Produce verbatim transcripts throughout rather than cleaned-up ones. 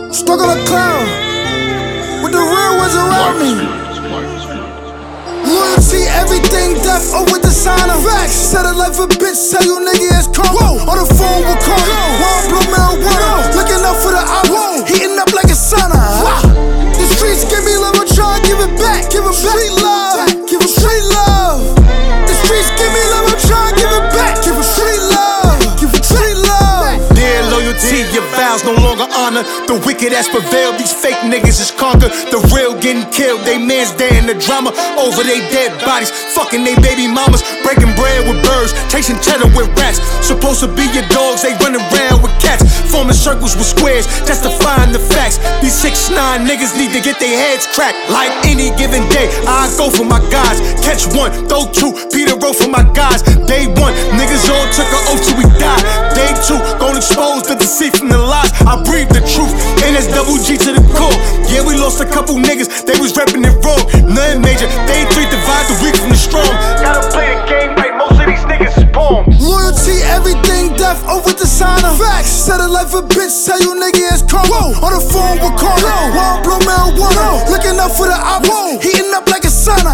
Stuck on a cloud with the real ones around me. Loyalty, everything, death over the sign of facts. Set a life a bitch, tell you nigga it's calm. On the phone with Cardi, one blow marijuana. Looking out for the hour, heating up like a sauna. The streets give me love, I'm trying to give it back. Give it back. Street love, give it street love. The streets give me love, I'm trying to give it back. Give it street love, give it street love. Dear loyalty, your vows no longer honor. The wicked has prevailed, these fake niggas is conquered. The real getting killed, they mans there in the drama. Over they dead bodies, fucking they baby mamas. Breaking bread with birds, chasing cheddar with rats. Supposed to be your dogs, they running around with cats. Forming circles with squares, justifying the facts. These six nine niggas need to get their heads cracked. Like any given day, I go for my guys. Catch one, throw two, Peter roll for my guys. Day one, niggas all took an oath till we die. Day two, gon' expose the deceit from the lies. I breathe the truth, and it's double G to the core. Yeah, we lost a couple niggas, they was reppin' it wrong. Nothing major, day three divide the weak from the strong. Gotta play the game right, most of these niggas is pawns. Loyalty, everything, death over the sign of facts. Set a life a bitch, tell you nigga it's calm. On the phone with Cardi, one blow marijuana. Looking out for the hour, heating up like a sauna.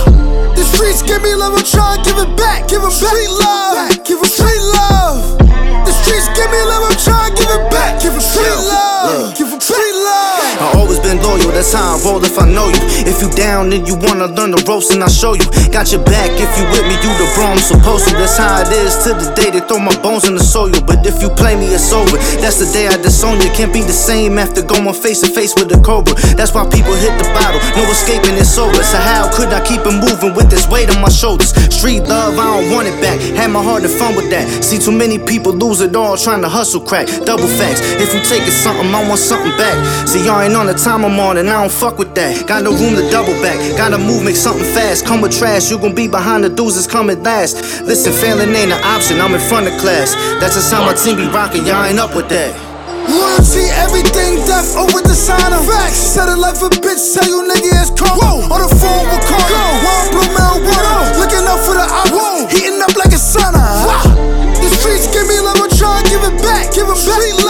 The streets give me love, I'm trying to give it back. Give it street love, give it street love. The streets give me love, I'm trying to give it back. Give it street love, give it street love. I always been loyal, that's how I roll if I know you. If you down and you wanna learn the ropes, and I'll show you. Got your back, if you with me, you the bro I'm supposed to. That's how it is to the day they throw my bones in the soil. But if you play me, it's over. That's the day I disown you. Can't be the same after going face to face with a cobra. That's why people hit the bottle, no escaping, it's over. So how could I keep it moving with this weight on my shoulders? Street love, I don't want it back. Had my heart and fun with that. See too many people lose it all trying to hustle crack. Double facts, if you take it something, I want something back. See y'all ain't on the time I'm on, and I don't fuck with that. Got no room to double back, gotta move, make something fast. Come with trash, you gon' be behind the dudes that's coming last. Listen, failing ain't an option, I'm in front of class. That's just how my team be rocking, y'all ain't up with that. Loyalty, everything, death over the sign of facts. Set a life a bitch, tell you nigga it's calm. On the phone with Cardi, one blow marijuana. Looking out for the hour, heating up like a sauna. The streets give me love, I'm trying to give it back. Give it back.